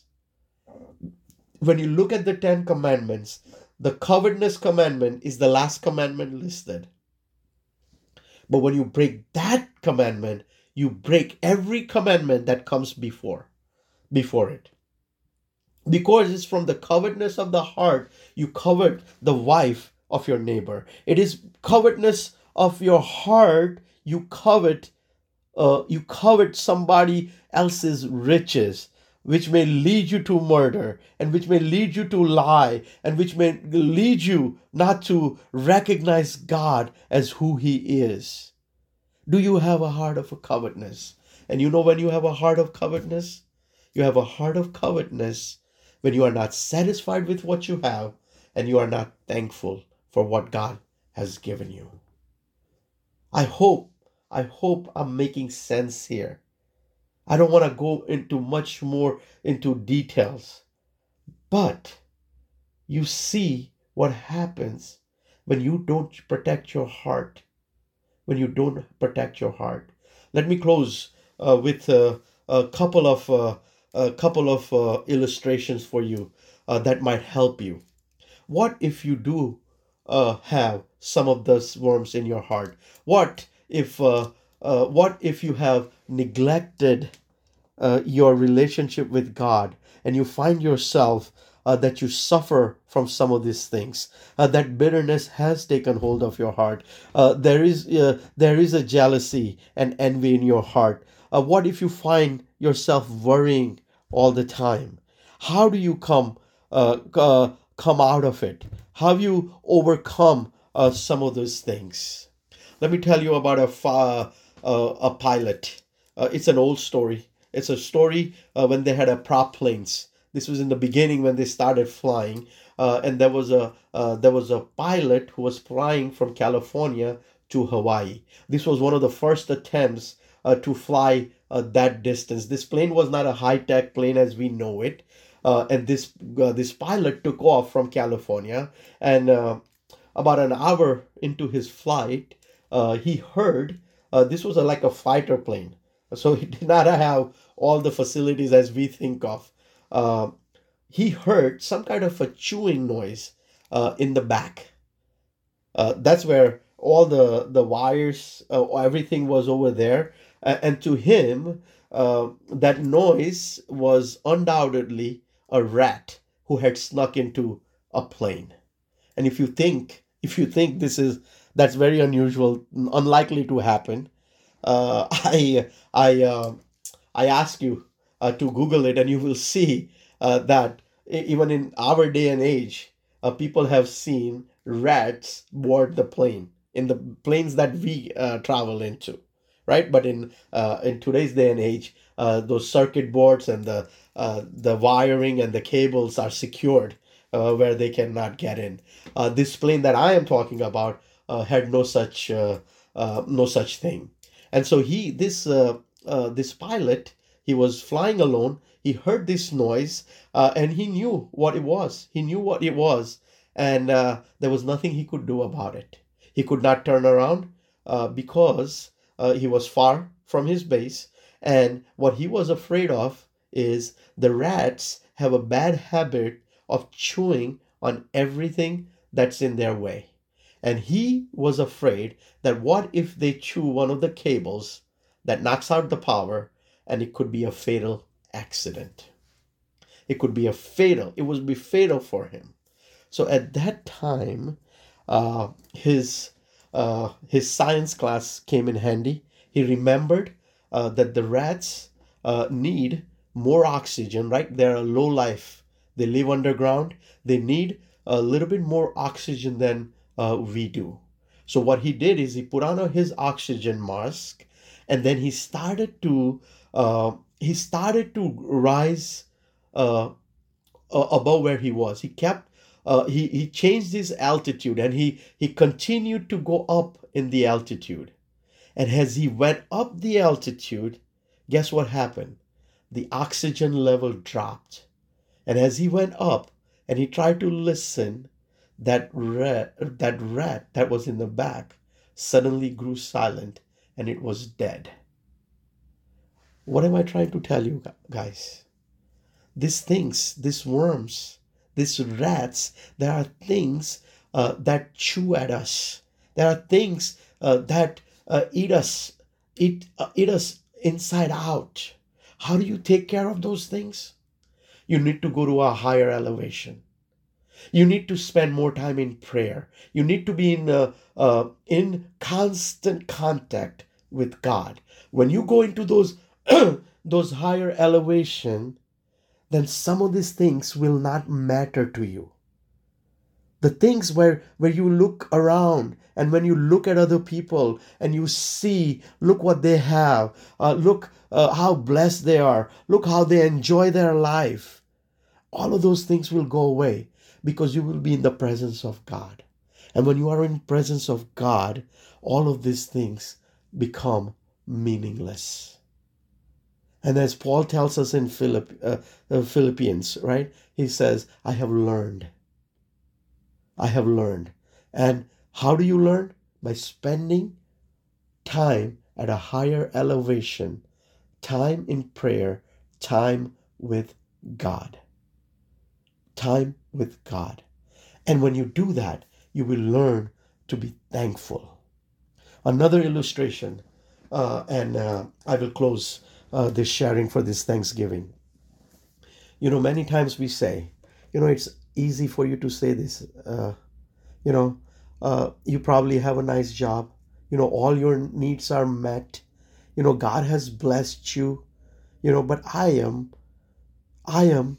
When you look at the Ten Commandments, the covetousness commandment is the last commandment listed. But when you break that commandment, you break every commandment that comes before, before it. Because it's from the covetousness of the heart, you covet the wife of your neighbor. It is covetousness of your heart, you covet, uh, you covet somebody else's riches, which may lead you to murder, and which may lead you to lie, and which may lead you not to recognize God as who he is. Do you have a heart of a covetousness? And you know when you have a heart of covetousness? You have a heart of covetousness when you are not satisfied with what you have, and you are not thankful for what God has given you. I hope, I hope I'm making sense here. I don't want to go into much more into details, but you see what happens when you don't protect your heart, when you don't protect your heart. Let me close uh, with uh, a couple of uh, a couple of uh, illustrations for you uh, that might help you. What if you do uh, have some of those worms in your heart? What if uh, uh, what if you have neglected uh, your relationship with God, and you find yourself uh, that you suffer from some of these things, uh, that bitterness has taken hold of your heart. Uh, there is uh, there is a jealousy and envy in your heart. Uh, what if you find yourself worrying all the time? How do you come uh, uh, come out of it? How do you overcome uh, some of those things? Let me tell you about a fa- uh, a pilot. Uh, it's an old story. It's a story uh, when they had a prop planes. This was in the beginning when they started flying, uh, and there was a uh, there was a pilot who was flying from California to Hawaii. This was one of the first attempts uh, to fly uh, that distance. This plane was not a high tech plane as we know it, uh, and this uh, this pilot took off from California, and uh, about an hour into his flight, uh, he heard uh, this was a, like a fighter plane. So he did not have all the facilities as we think of. Uh, he heard some kind of a chewing noise uh, in the back. Uh, that's where all the the wires, uh, everything was over there. A- and to him, uh, that noise was undoubtedly a rat who had snuck into a plane. And if you think if you think this is that's very unusual, unlikely to happen, uh, I I uh, I ask you uh, to Google it, and you will see uh, that e- even in our day and age, uh, people have seen rats board the plane in the planes that we uh, travel into, right? But in uh, in today's day and age, uh, those circuit boards and the uh, the wiring and the cables are secured uh, where they cannot get in. Uh, this plane that I am talking about uh, had no such uh, uh, no such thing, and so he this uh, uh, this pilot, he was flying alone. He heard this noise, uh, and he knew what it was. He knew what it was, and uh, there was nothing he could do about it. He could not turn around uh, because uh, he was far from his base, and what he was afraid of is the rats have a bad habit of chewing on everything that's in their way. And he was afraid that what if they chew one of the cables that knocks out the power, and it could be a fatal accident. It could be a fatal, it would be fatal for him. So at that time, uh, his uh, his science class came in handy. He remembered uh, that the rats uh, need more oxygen, right? They're a low life. They live underground. They need a little bit more oxygen than uh, we do. So what he did is he put on his oxygen mask, and then he started to uh, he started to rise uh, uh, above where he was. He kept uh, he he changed his altitude, and he he continued to go up in the altitude. And as he went up the altitude, guess what happened? The oxygen level dropped. And as he went up and he tried to listen, that rat, that rat that was in the back suddenly grew silent, and it was dead. What am I trying to tell you guys? These things, these worms, these rats, there are things uh, that chew at us. There are things uh, that uh, eat us, eat, uh, eat us inside out. How do you take care of those things? You need to go to a higher elevation. You need to spend more time in prayer. You need to be in uh, uh, in constant contact with God. When you go into those those higher elevation, then some of these things will not matter to you. The things where where you look around, and when you look at other people and you see, look what they have, uh, look uh, how blessed they are, look how they enjoy their life, all of those things will go away because you will be in the presence of God. And when you are in presence of God, all of these things become meaningless. And as Paul tells us in Philipp, uh, uh, Philippians, right? He says, I have learned. I have learned. And how do you learn? By spending time at a higher elevation, time in prayer, time with God. Time with God. And when you do that, you will learn to be thankful. Another illustration, uh, and uh, I will close uh, this sharing for this Thanksgiving. You know, many times we say, you know, it's easy for you to say this. Uh, you know, uh, you probably have a nice job. You know, all your needs are met. You know, God has blessed you. You know, but I am, I am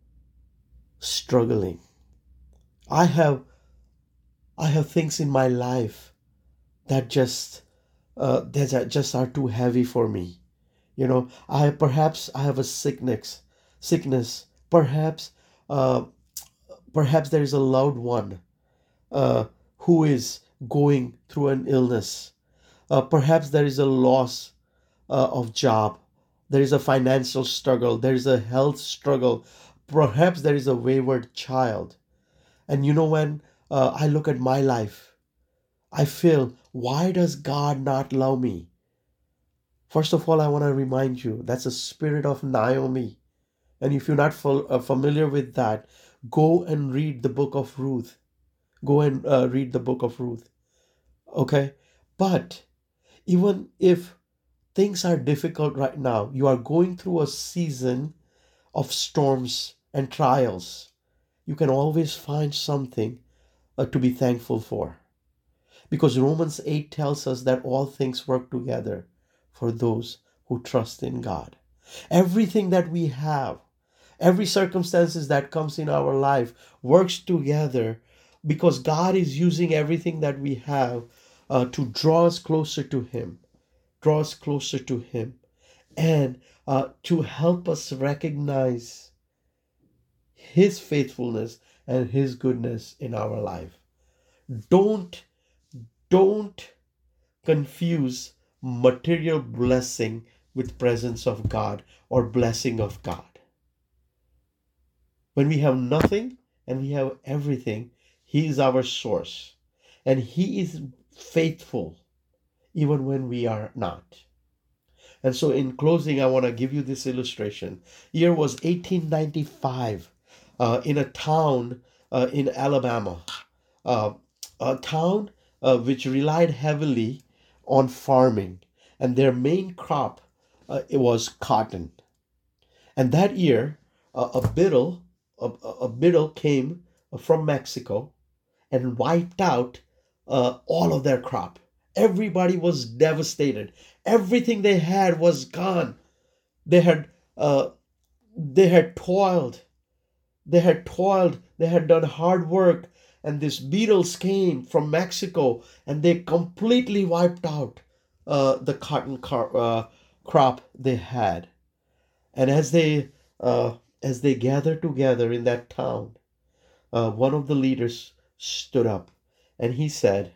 struggling. I have, I have things in my life that just, uh, that just are too heavy for me. You know, I perhaps I have a sickness, sickness. Perhaps, uh, perhaps there is a loved one uh, who is going through an illness. Uh, perhaps there is a loss uh, of job. There is a financial struggle. There is a health struggle. Perhaps there is a wayward child. And you know, when uh, I look at my life, I feel, why does God not love me? First of all, I want to remind you that's a spirit of Naomi. And if you're not fol- uh, familiar with that, go and read the book of Ruth. Go and uh, read the book of Ruth. Okay? But even if things are difficult right now, you are going through a season of storms and trials, you can always find something uh, to be thankful for. Because Romans eight tells us that all things work together for those who trust in God. Everything that we have, every circumstances that comes in our life works together because God is using everything that we have uh, to draw us closer to Him, draw us closer to Him, and uh, to help us recognize His faithfulness and His goodness in our life. Don't, don't confuse material blessing with presence of God or blessing of God. When we have nothing and we have everything, He is our source. And He is faithful even when we are not. And so in closing, I want to give you this illustration. Year was eighteen ninety-five uh, in a town uh, in Alabama, uh, a town uh, which relied heavily on farming, and their main crop uh, it was cotton. And that year, uh, a beetle, a, a beetle came from Mexico and wiped out uh, all of their crop. Everybody was devastated. Everything they had was gone. They had uh, they had toiled. They had toiled. They had done hard work, and these beetles came from Mexico, and they completely wiped out uh, the cotton car, uh, crop they had. And as they uh, as they gathered together in that town, uh, one of the leaders stood up, and he said,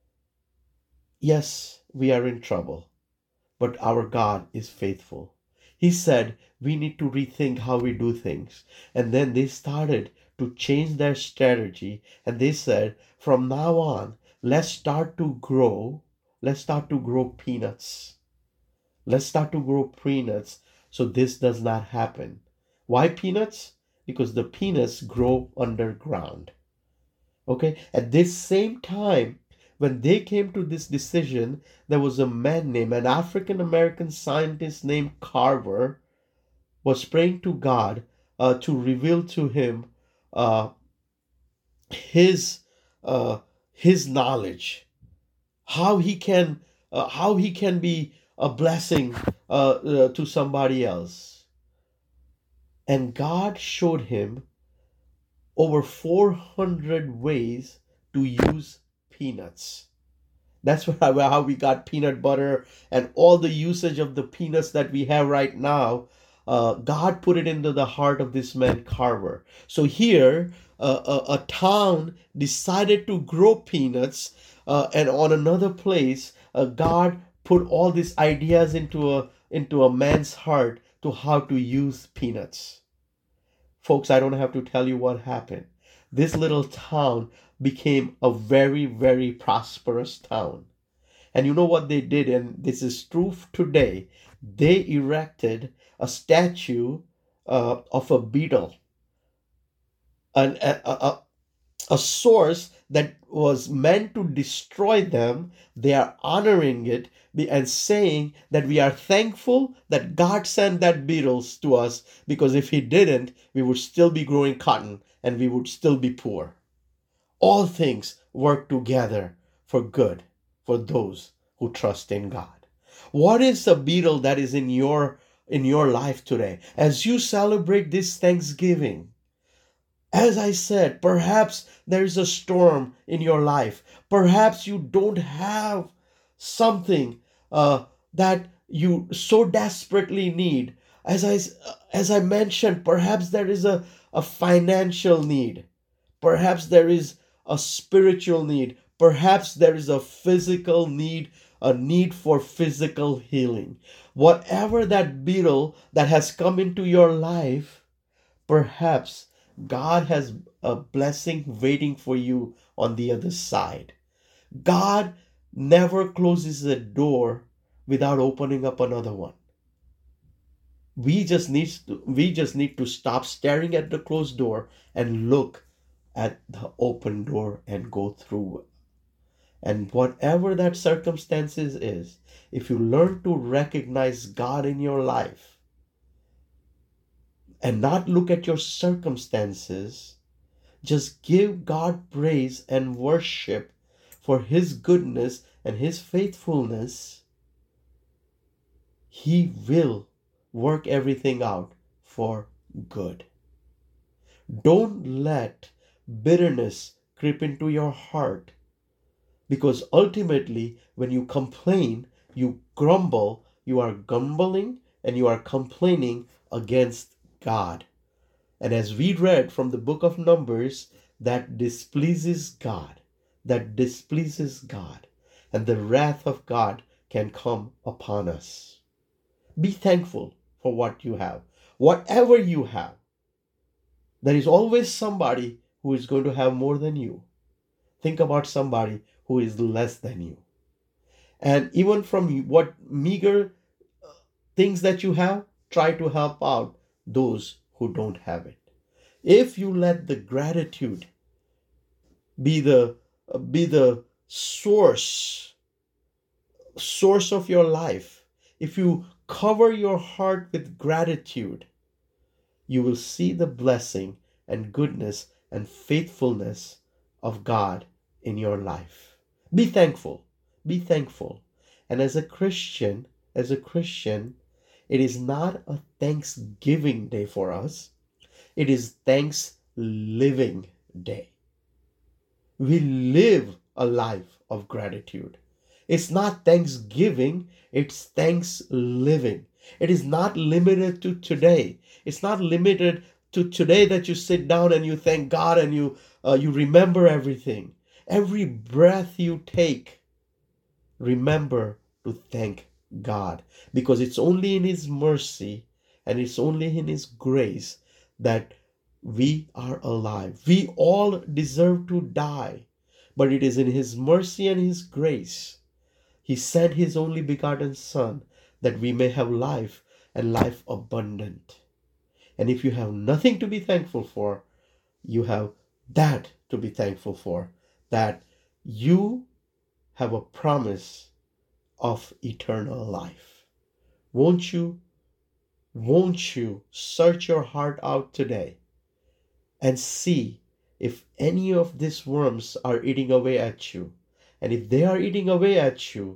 "Yes, we are in trouble, but our God is faithful." He said, "We need to rethink how we do things." And then they started to change their strategy, and they said, "From now on, let's start to grow. Let's start to grow peanuts. Let's start to grow peanuts so this does not happen." Why peanuts? Because the peanuts grow underground. Okay, at this same time, when they came to this decision, there was a man named, an African American scientist named Carver, was praying to God uh, to reveal to him uh, his uh, his knowledge, how he can uh, how he can be a blessing uh, uh, to somebody else. And God showed him over four hundred ways to use peanuts. That's how we got peanut butter and all the usage of the peanuts that we have right now. Uh, God put it into the heart of this man Carver. So here, uh, a, a town decided to grow peanuts, uh, and on another place, uh, God put all these ideas into a into a man's heart to how to use peanuts. Folks, I don't have to tell you what happened. This little town became a very, very prosperous town. And you know what they did, and this is true today. They erected a statue uh, of a beetle, an, a, a, a source that was meant to destroy them. They are honoring it and saying that we are thankful that God sent that beetles to us, because if he didn't, we would still be growing cotton and we would still be poor. All things work together for good for those who trust in God. What is the beetle that is in your in your life today as you celebrate this Thanksgiving? As I said, perhaps there is a storm in your life. Perhaps you don't have something uh, that you so desperately need. As I, as I mentioned, perhaps there is a, a financial need. Perhaps there is a spiritual need. Perhaps there is a physical need, a need for physical healing. Whatever that beetle that has come into your life, perhaps God has a blessing waiting for you on the other side. God never closes a door without opening up another one. We just need to, we just need to stop staring at the closed door and look at the open door and go through. And whatever that circumstances is, if you learn to recognize God in your life and not look at your circumstances, just give God praise and worship for his goodness and his faithfulness, he will work everything out for good. Don't let bitterness creep into your heart, because ultimately when you complain, you grumble, you are grumbling and you are complaining against God. And as we read from the book of Numbers, that displeases God, that displeases God, and the wrath of God can come upon us. Be thankful for what you have. Whatever you have, there is always somebody who is going to have more than you. Think about somebody who is less than you. And even from what meager things that you have, try to help out those who don't have it. If you let the gratitude be the be the source source of your life, if you cover your heart with gratitude, you will see the blessing and goodness and faithfulness of God in your life. Be thankful. Be thankful. And as a Christian, as a Christian, it is not a Thanksgiving day for us. It is Thanks Living Day. We live a life of gratitude. It's not Thanksgiving, it's Thanks Living. It is not limited to today. It's not limited to today that you sit down and you thank God and you uh, you remember everything. Every breath you take, remember to thank God, because it's only in his mercy and it's only in his grace that we are alive. We all deserve to die, but it is in his mercy and his grace. He sent his only begotten Son that we may have life and life abundant. And if you have nothing to be thankful for, you have that to be thankful for, that you have a promise of eternal life. Won't you, won't you search your heart out today and see if any of these worms are eating away at you? And if they are eating away at you,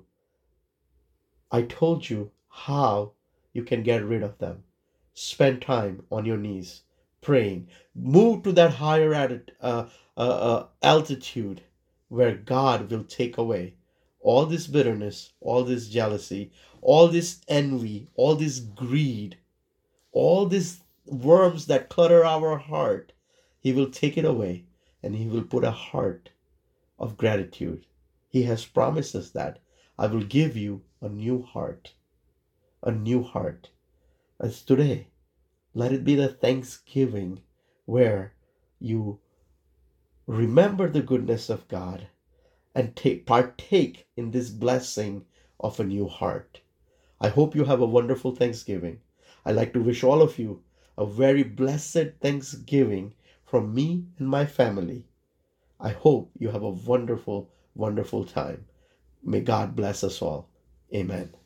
I told you how you can get rid of them. Spend time on your knees praying. Move to that higher atti- uh, uh, uh, altitude where God will take away all this bitterness, all this jealousy, all this envy, all this greed, all these worms that clutter our heart. He will take it away and he will put a heart of gratitude. He has promised us that I will give you a new heart, a new heart. as today. Let it be the Thanksgiving where you remember the goodness of God and take partake in this blessing of a new heart. I hope you have a wonderful Thanksgiving. I'd like to wish all of you a very blessed Thanksgiving from me and my family. I hope you have a wonderful, wonderful time. May God bless us all. Amen.